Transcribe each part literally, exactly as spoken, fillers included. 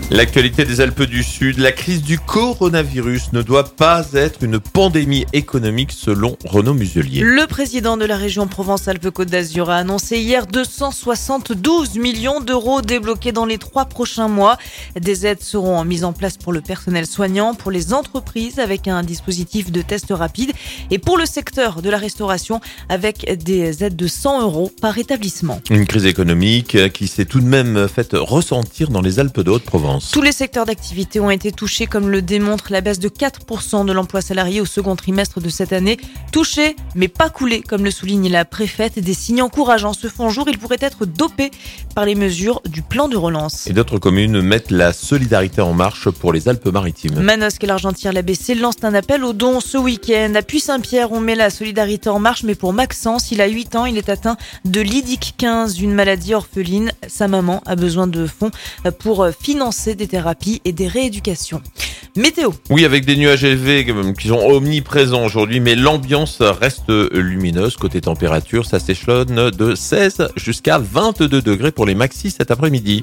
L'actualité des Alpes du Sud, la crise du coronavirus ne doit pas être une pandémie économique selon Renaud Muselier. Le président de la région Provence-Alpes-Côte d'Azur a annoncé hier deux cent soixante-douze millions d'euros débloqués dans les trois prochains mois. Des aides seront mises en place pour le personnel soignant, pour les entreprises avec un dispositif de test rapide et pour le secteur de la restauration avec des aides de cent euros par établissement. Une crise économique qui s'est tout de même faite ressentir dans les Alpes de Haute-Provence. Tous les secteurs d'activité ont été touchés, comme le démontre la baisse de quatre pour cent de l'emploi salarié au second trimestre de cette année. Touchés, mais pas coulés, comme le souligne la préfète. Des signes encourageants se font jour. Ils pourraient être dopés par les mesures du plan de relance. Et d'autres communes mettent la solidarité en marche pour les Alpes-Maritimes. Manosque et l'Argentière-l'A B C lancent un appel aux dons ce week-end. À Puy-Saint-Pierre, on met la solidarité en marche, mais pour Maxence, il a huit ans, il est atteint de l'I D I C quinze, une maladie orpheline. Sa maman a besoin de fonds pour financer des thérapies et des rééducations. Météo. Oui, avec des nuages élevés qui sont omniprésents aujourd'hui, mais l'ambiance reste lumineuse. Côté température, ça s'échelonne de seize jusqu'à vingt-deux degrés pour les maxis cet après-midi.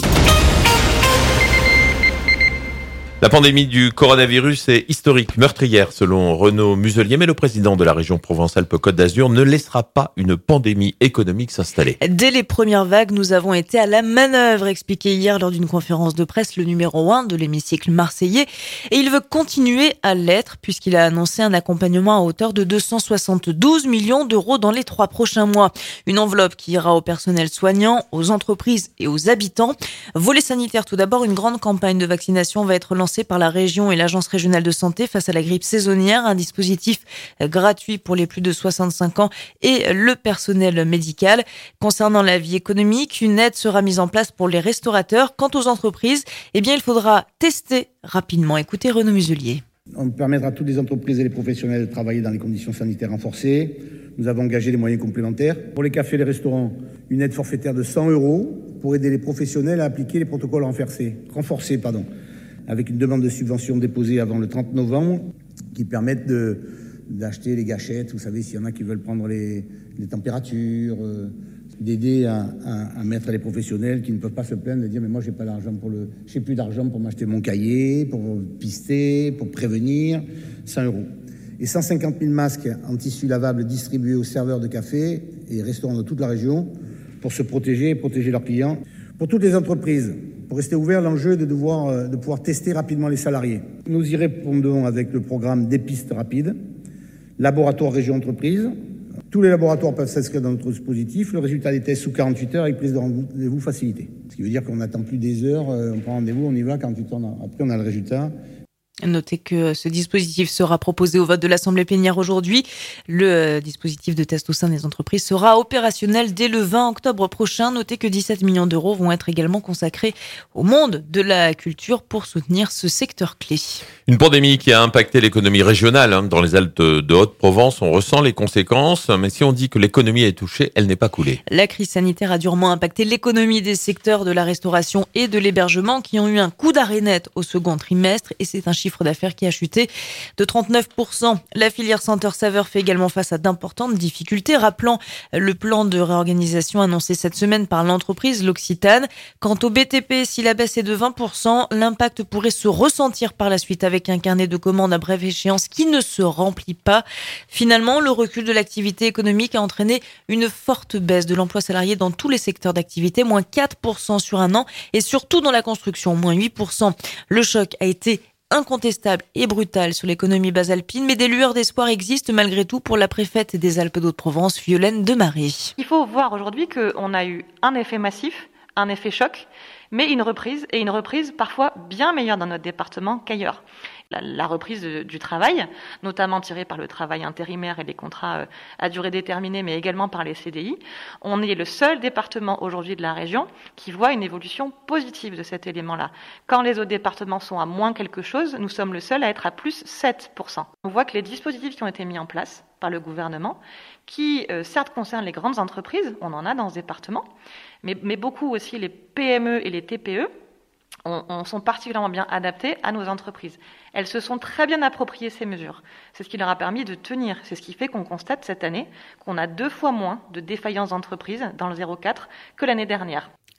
La pandémie du coronavirus est historique, meurtrière selon Renaud Muselier, mais le président de la région Provence-Alpes-Côte d'Azur ne laissera pas une pandémie économique s'installer. Dès les premières vagues, nous avons été à la manœuvre, expliqué hier lors d'une conférence de presse le numéro un de l'hémicycle marseillais. Et il veut continuer à l'être puisqu'il a annoncé un accompagnement à hauteur de deux cent soixante-douze millions d'euros dans les trois prochains mois. Une enveloppe qui ira au personnel soignant, aux entreprises et aux habitants. Volet sanitaire tout d'abord, une grande campagne de vaccination va être lancée par la région et l'agence régionale de santé face à la grippe saisonnière, un dispositif gratuit pour les plus de soixante-cinq ans et le personnel médical. Concernant la vie économique, une aide sera mise en place pour les restaurateurs. Quant aux entreprises, eh bien, il faudra tester rapidement. Écoutez Renaud Muselier. On permettra à toutes les entreprises et les professionnels de travailler dans les conditions sanitaires renforcées. Nous avons engagé des moyens complémentaires. Pour les cafés et les restaurants, une aide forfaitaire de cent euros pour aider les professionnels à appliquer les protocoles renforcés, renforcés, pardon, avec une demande de subvention déposée avant le trente novembre qui permettent de, d'acheter les gâchettes. Vous savez, s'il y en a qui veulent prendre les, les températures, euh, d'aider à, à, à mettre les professionnels qui ne peuvent pas se plaindre de dire mais moi j'ai pas d'argent pour le, j'ai plus d'argent pour m'acheter mon cahier, pour pister, pour prévenir, cent euros. Et cent cinquante mille masques en tissu lavable distribués aux serveurs de café et restaurants de toute la région pour se protéger et protéger leurs clients. Pour toutes les entreprises, pour rester ouvert, l'enjeu est de, devoir, de pouvoir tester rapidement les salariés. Nous y répondons avec le programme des pistes rapides, laboratoire région entreprise. Tous les laboratoires peuvent s'inscrire dans notre dispositif. Le résultat des tests sous quarante-huit heures avec prise de rendez-vous facilitée. Ce qui veut dire qu'on n'attend plus des heures, on prend rendez-vous, on y va, quarante-huit heures après on a le résultat. Notez que ce dispositif sera proposé au vote de l'Assemblée plénière aujourd'hui. Le dispositif de test au sein des entreprises sera opérationnel dès le vingt octobre prochain. Notez que dix-sept millions d'euros vont être également consacrés au monde de la culture pour soutenir ce secteur clé. Une pandémie qui a impacté l'économie régionale. Hein. Dans les Alpes de Haute-Provence, on ressent les conséquences. Mais si on dit que l'économie est touchée, elle n'est pas coulée. La crise sanitaire a durement impacté l'économie des secteurs de la restauration et de l'hébergement qui ont eu un coup d'arrêt net au second trimestre. Et c'est un chiffre d'affaires qui a chuté de trente-neuf pour cent. La filière senteur-saveur fait également face à d'importantes difficultés, rappelant le plan de réorganisation annoncé cette semaine par l'entreprise L'Occitane. Quant au B T P, si la baisse est de vingt pour cent, l'impact pourrait se ressentir par la suite avec un carnet de commandes à brève échéance qui ne se remplit pas. Finalement, le recul de l'activité économique a entraîné une forte baisse de l'emploi salarié dans tous les secteurs d'activité, moins quatre pour cent sur un an, et surtout dans la construction, moins huit pour cent. Le choc a été incontestable et brutal sur l'économie basalpine, mais des lueurs d'espoir existent malgré tout pour la préfète des Alpes d'Haute-Provence, Violaine Demaré. Il faut voir aujourd'hui qu'on a eu un effet massif, un effet choc, mais une reprise, et une reprise parfois bien meilleure dans notre département qu'ailleurs. La, la reprise du travail, notamment tirée par le travail intérimaire et les contrats à durée déterminée, mais également par les C D I. On est le seul département aujourd'hui de la région qui voit une évolution positive de cet élément-là. Quand les autres départements sont à moins quelque chose, nous sommes le seul à être à plus sept pour cent. On voit que les dispositifs qui ont été mis en place par le gouvernement, qui euh, certes concernent les grandes entreprises, on en a dans ce département, mais, mais beaucoup aussi les P M E et les T P E, On, on sont particulièrement bien adaptés à nos entreprises. Elles se sont très bien appropriées ces mesures. C'est ce qui leur a permis de tenir. C'est ce qui fait qu'on constate cette année qu'on a deux fois moins de défaillances d'entreprises dans le zéro quatre que l'année dernière.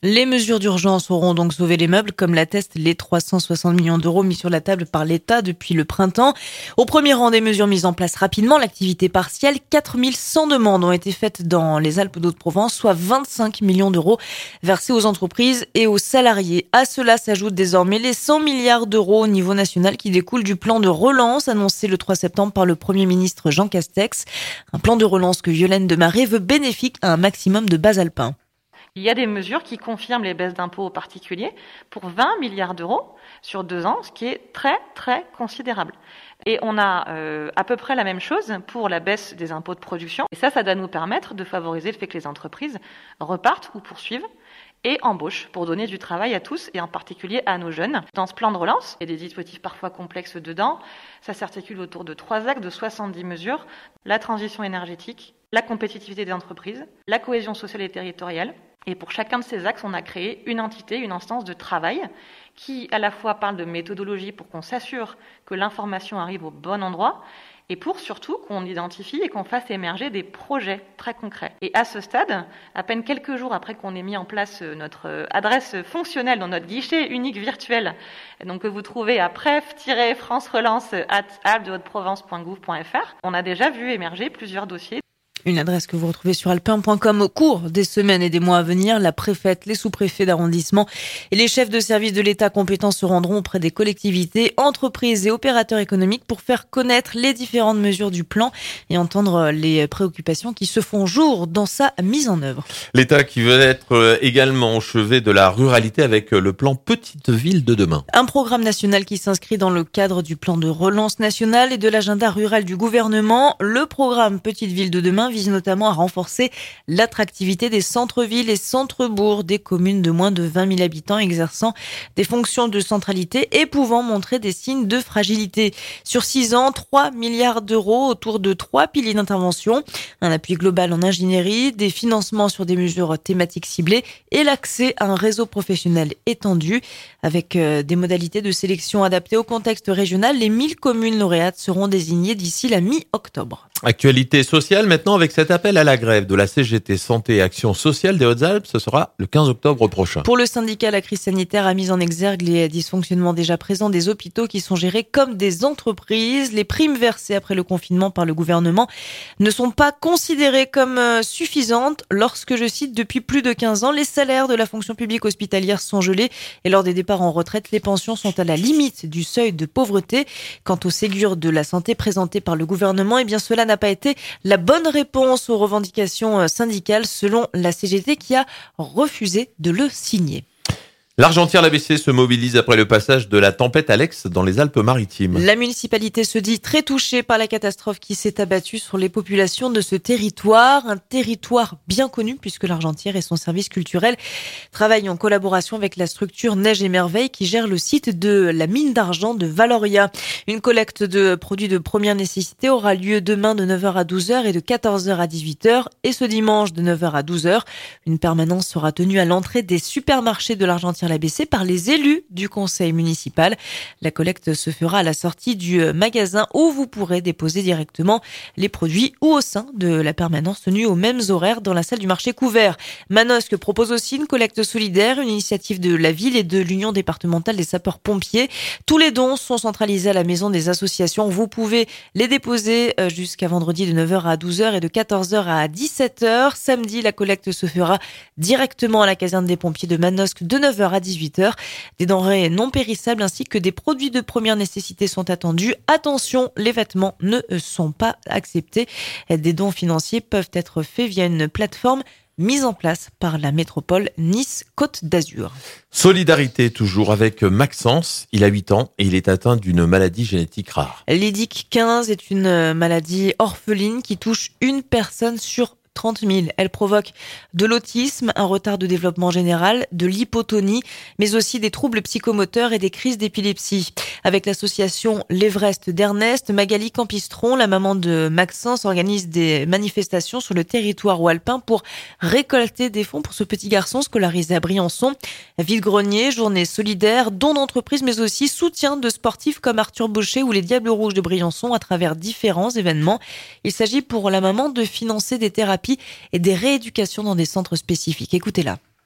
Les mesures d'urgence auront donc sauvé les meubles, comme l'attestent les trois cent soixante millions d'euros mis sur la table par l'État depuis le printemps. Au premier rang des mesures mises en place rapidement, l'activité partielle, quatre mille cent demandes ont été faites dans les Alpes-de-Haute-Provence, soit vingt-cinq millions d'euros versés aux entreprises et aux salariés. À cela s'ajoutent désormais les cent milliards d'euros au niveau national qui découlent du plan de relance annoncé le trois septembre par le Premier ministre Jean Castex. Un plan de relance que Violaine Desmarais veut bénéfique à un maximum de bas alpins. Il y a des mesures qui confirment les baisses d'impôts aux particuliers pour vingt milliards d'euros sur deux ans, ce qui est très très considérable. Et on a euh, à peu près la même chose pour la baisse des impôts de production. Et ça, ça doit nous permettre de favoriser le fait que les entreprises repartent ou poursuivent et embauchent pour donner du travail à tous et en particulier à nos jeunes. Dans ce plan de relance, il y a des dispositifs parfois complexes dedans. Ça s'articule autour de trois axes de soixante-dix mesures. La transition énergétique, la compétitivité des entreprises, la cohésion sociale et territoriale. Et pour chacun de ces axes, on a créé une entité, une instance de travail qui à la fois parle de méthodologie pour qu'on s'assure que l'information arrive au bon endroit et pour surtout qu'on identifie et qu'on fasse émerger des projets très concrets. Et à ce stade, à peine quelques jours après qu'on ait mis en place notre adresse fonctionnelle dans notre guichet unique virtuel, donc que vous trouvez à pref tiret france relance arobase alpes de haute provence point gouv point f r, on a déjà vu émerger plusieurs dossiers. Une adresse que vous retrouvez sur alpin point com au cours des semaines et des mois à venir. La préfète, les sous-préfets d'arrondissement et les chefs de service de l'État compétents se rendront auprès des collectivités, entreprises et opérateurs économiques pour faire connaître les différentes mesures du plan et entendre les préoccupations qui se font jour dans sa mise en œuvre. L'État qui veut être également au chevet de la ruralité avec le plan Petite Ville de demain. Un programme national qui s'inscrit dans le cadre du plan de relance nationale et de l'agenda rural du gouvernement. Le programme Petite Ville de demain vise notamment à renforcer l'attractivité des centres-villes et centres-bourgs des communes de moins de vingt mille habitants exerçant des fonctions de centralité et pouvant montrer des signes de fragilité. Sur six ans, trois milliards d'euros autour de trois piliers d'intervention, un appui global en ingénierie, des financements sur des mesures thématiques ciblées et l'accès à un réseau professionnel étendu. Avec des modalités de sélection adaptées au contexte régional, les mille communes lauréates seront désignées d'ici la mi-octobre. Actualité sociale maintenant avec cet appel à la grève de la C G T Santé et Action Sociale des Hautes-Alpes. Ce sera le quinze octobre prochain. Pour le syndicat, la crise sanitaire a mis en exergue les dysfonctionnements déjà présents des hôpitaux qui sont gérés comme des entreprises. Les primes versées après le confinement par le gouvernement ne sont pas considérées comme suffisantes lorsque, je cite, depuis plus de quinze ans, les salaires de la fonction publique hospitalière sont gelés et lors des départs en retraite, les pensions sont à la limite du seuil de pauvreté. Quant au Ségur de la santé présenté par le gouvernement, eh bien cela n'a pas été la bonne réponse aux revendications syndicales selon la C G T qui a refusé de le signer. L'Argentière-l'A B C se mobilise après le passage de la tempête Alex dans les Alpes-Maritimes. La municipalité se dit très touchée par la catastrophe qui s'est abattue sur les populations de ce territoire. Un territoire bien connu puisque l'Argentière et son service culturel travaillent en collaboration avec la structure Neige et Merveille qui gère le site de la mine d'argent de Valoria. Une collecte de produits de première nécessité aura lieu demain de neuf heures à douze heures et de quatorze heures à dix-huit heures et ce dimanche de neuf heures à douze heures. Une permanence sera tenue à l'entrée des supermarchés de l'Argentière l'A B C par les élus du conseil municipal. La collecte se fera à la sortie du magasin où vous pourrez déposer directement les produits ou au sein de la permanence tenue aux mêmes horaires dans la salle du marché couvert. Manosque propose aussi une collecte solidaire, une initiative de la ville et de l'Union départementale des sapeurs-pompiers. Tous les dons sont centralisés à la maison des associations. Vous pouvez les déposer jusqu'à vendredi de neuf heures à douze heures et de quatorze heures à dix-sept heures. Samedi, la collecte se fera directement à la caserne des pompiers de Manosque de neuf heures à dix-huit heures. Des denrées non périssables ainsi que des produits de première nécessité sont attendus. Attention, les vêtements ne sont pas acceptés. Des dons financiers peuvent être faits via une plateforme mise en place par la métropole Nice-Côte d'Azur. Solidarité toujours avec Maxence. Il a huit ans et il est atteint d'une maladie génétique rare. L'I D I C quinze est une maladie orpheline qui touche une personne sur trente mille. Elle provoque de l'autisme, un retard de développement général, de l'hypotonie, mais aussi des troubles psychomoteurs et des crises d'épilepsie. Avec l'association L'Everest d'Ernest, Magali Campistron, la maman de Maxence, organise des manifestations sur le territoire alpin pour récolter des fonds pour ce petit garçon scolarisé à Briançon. Vide-grenier, journée solidaire, dons d'entreprise, mais aussi soutien de sportifs comme Arthur Baucher ou les Diables Rouges de Briançon à travers différents événements. Il s'agit pour la maman de financer des thérapies et des rééducations dans des centres spécifiques. Écoutez-la.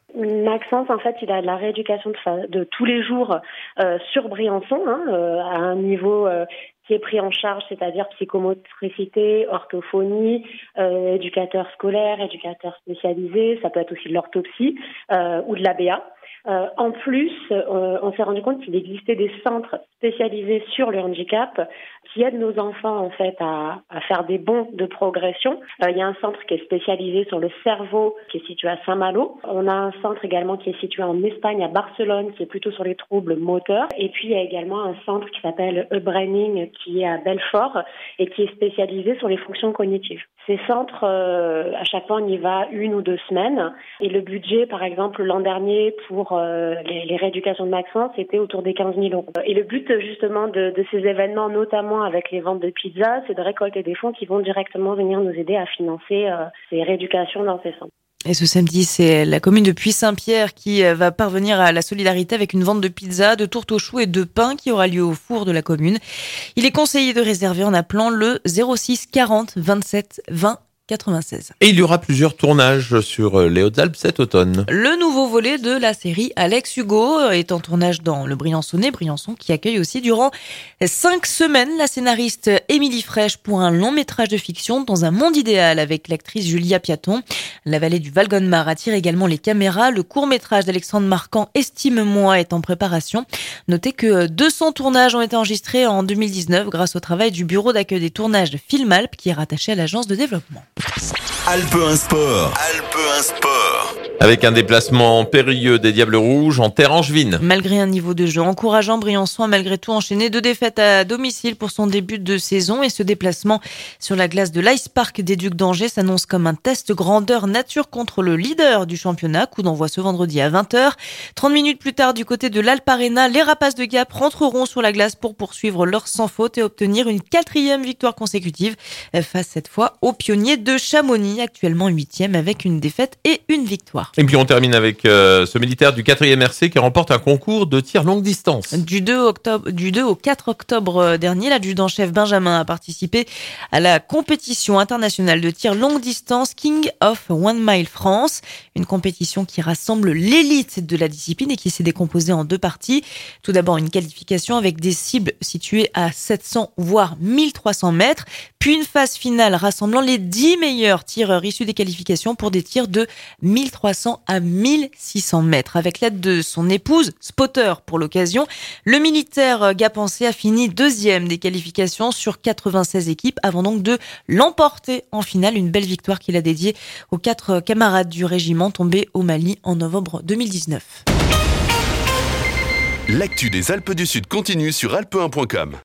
Maxence, en fait, il a de la rééducation de, fa- de tous les jours euh, sur Briançon, hein, euh, à un niveau euh, qui est pris en charge, c'est-à-dire psychomotricité, orthophonie, euh, éducateur scolaire, éducateur spécialisé, ça peut être aussi de l'orthopsie euh, ou de l'A B A. Euh, en plus, euh, on s'est rendu compte qu'il existait des centres spécialisés sur le handicap qui aident nos enfants en fait à, à faire des bonds de progression. Euh, il y a un centre qui est spécialisé sur le cerveau qui est situé à Saint-Malo. On a un centre également qui est situé en Espagne, à Barcelone, qui est plutôt sur les troubles moteurs. Et puis il y a également un centre qui s'appelle E-Braining qui est à Belfort et qui est spécialisé sur les fonctions cognitives. Ces centres, euh, à chaque fois, on y va une ou deux semaines. Et le budget, par exemple, l'an dernier pour euh, les, les rééducations de Maxence, c'était autour des quinze mille euros. Et le but, justement, de, de ces événements, notamment avec les ventes de pizza, c'est de récolter des fonds qui vont directement venir nous aider à financer euh, ces rééducations dans ces centres. Et ce samedi, c'est la commune de Puy-Saint-Pierre qui va parvenir à la solidarité avec une vente de pizza, de tourte aux choux et de pain qui aura lieu au four de la commune. Il est conseillé de réserver en appelant le zéro six quarante vingt-sept vingt quatre-vingt-seize. Et il y aura plusieurs tournages sur les Hautes-Alpes cet automne. Le nouveau volet de la série Alex Hugo est en tournage dans le Briançonnais, Briançon qui accueille aussi durant cinq semaines la scénariste Émilie Fraîche pour un long métrage de fiction dans un monde idéal avec l'actrice Julia Piaton. La vallée du Valgonmar attire également les caméras. Le court métrage d'Alexandre Marquand, Estime-moi, est en préparation. Notez que deux cents tournages ont été enregistrés en deux mille dix-neuf grâce au travail du bureau d'accueil des tournages de Filmalp qui est rattaché à l'agence de développement. Alpe un Sport. Alpe un Sport. Avec un déplacement périlleux des Diables Rouges en terre angevine. Malgré un niveau de jeu encourageant, Briançon a malgré tout enchaîné deux défaites à domicile pour son début de saison et ce déplacement sur la glace de l'Ice Park des Ducs d'Angers s'annonce comme un test grandeur nature contre le leader du championnat. Coup d'envoi ce vendredi à vingt heures. trente minutes plus tard, du côté de l'Alpe Arena, les Rapaces de Gap rentreront sur la glace pour poursuivre leur sans faute et obtenir une quatrième victoire consécutive face cette fois aux pionniers de Chamonix, actuellement huitième avec une défaite et une victoire. Et puis on termine avec euh, ce militaire du quatrième R C qui remporte un concours de tir longue distance. Du deux, octobre, du deux au quatre octobre dernier, l'adjudant-chef Benjamin a participé à la compétition internationale de tir longue distance King of One Mile France, une compétition qui rassemble l'élite de la discipline et qui s'est décomposée en deux parties. Tout d'abord une qualification avec des cibles situées à sept cents voire mille trois cents mètres, puis une phase finale rassemblant les dix meilleurs tireurs issus des qualifications pour des tirs de mille trois cents à mille six cents mètres. Avec l'aide de son épouse, spotter pour l'occasion, le militaire gapençais a fini deuxième des qualifications sur quatre-vingt-seize équipes avant donc de l'emporter en finale. Une belle victoire qu'il a dédiée aux quatre camarades du régiment tombés au Mali en novembre deux mille dix-neuf. L'actu des Alpes du Sud continue sur alpe un point com.